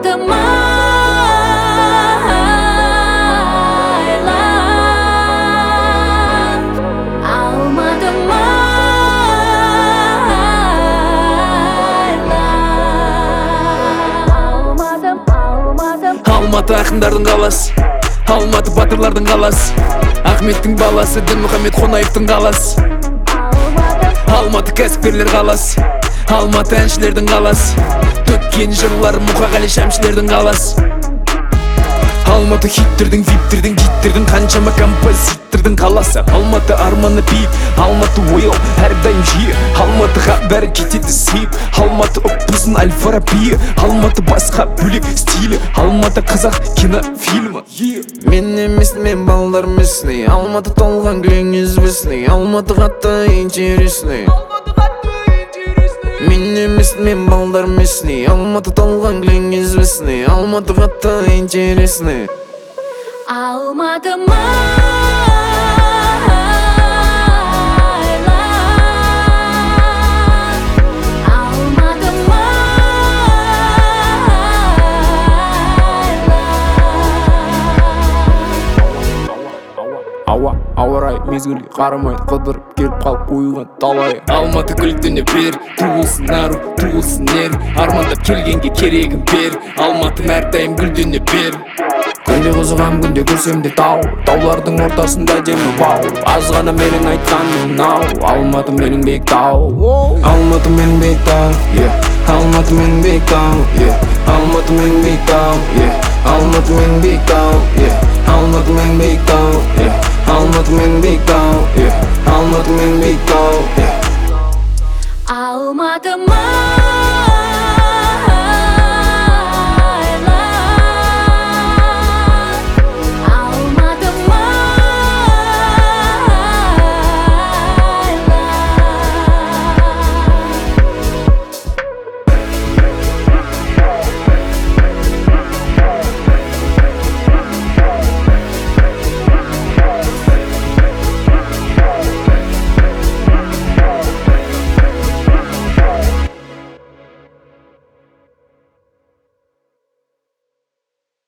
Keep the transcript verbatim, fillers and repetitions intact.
Almadım aylar, almadım aylar, almadım, almadım. Алматы ақындардың қаласы, Алматы батырлардың қаласы, Ахметтің баласы, Дінмұхаммед Қонаевтың қаласы. Алматы кәсіпкерлер қаласы, Алматы әншілердің қаласы, төккен жырлар Мұқағали шәмшілердің қаласы. Алматы хиттердің, виптердің, гиттердің, қаншама композиттердің қаласы. Алматы арманы биік, Алматы ояу, әрдайым жиі, Алматыға бәрі кетеді сейіп, Алматы ұппызын Аль-Фараби, Алматы басқа бөлек стилі, Алматы қазақ кинофильмі. Мен емес, мен балдар местный, Алматы толған гүлің известный, Алматы қатты интересный. Мен емес, мен балдар местный, Алматы толған гүлің известный, Алматы қатты интересный. Almadım aylar, almadım aylar. Ауа, ауа райы мезгілге қарамай қыдырып келіп қалып қойған талай. Алматы гүлдене бер, туылсын ару, туылсын ер, армандап келгенге керегін бер, Алматым әрдайым гүлдене бер. Күнде қызығам, күнде көрсем де тау, таулардың ортасында демі бау, аз ғана менің айтқаным мынау, Алматы менің биік тау. Алматы менің биік тау, Алматы менің биік тау, Алматы менің биік тау, Алматы менің биік тау, Алматы менің биік тау, Алматы менің биік тау, Алматы менің биік тау. Almadım